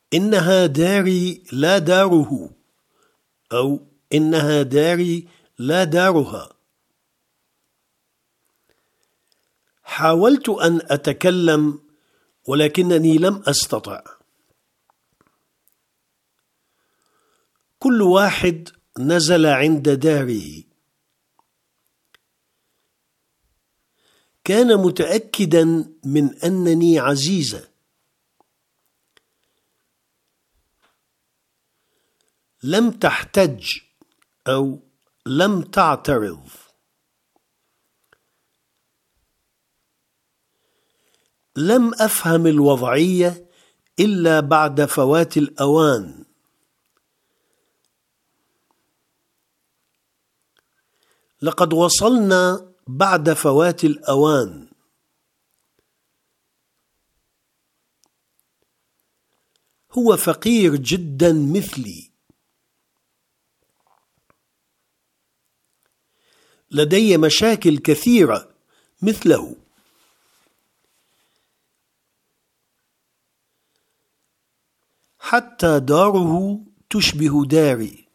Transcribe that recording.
إنها داري لا داره، أو إنها داري لا دارها. حاولت أن أتكلم ولكنني لم أستطع. كل واحد نزل عند داره. كان متأكدا من أنني عزيزة. لم تحتج أو لم تعترض. لم أفهم الوضعية إلا بعد فوات الأوان. لقد وصلنا بعد فوات الأوان. هو فقير جدا مثلي. لدي مشاكل كثيرة مثله. حتى داره تشبه داري.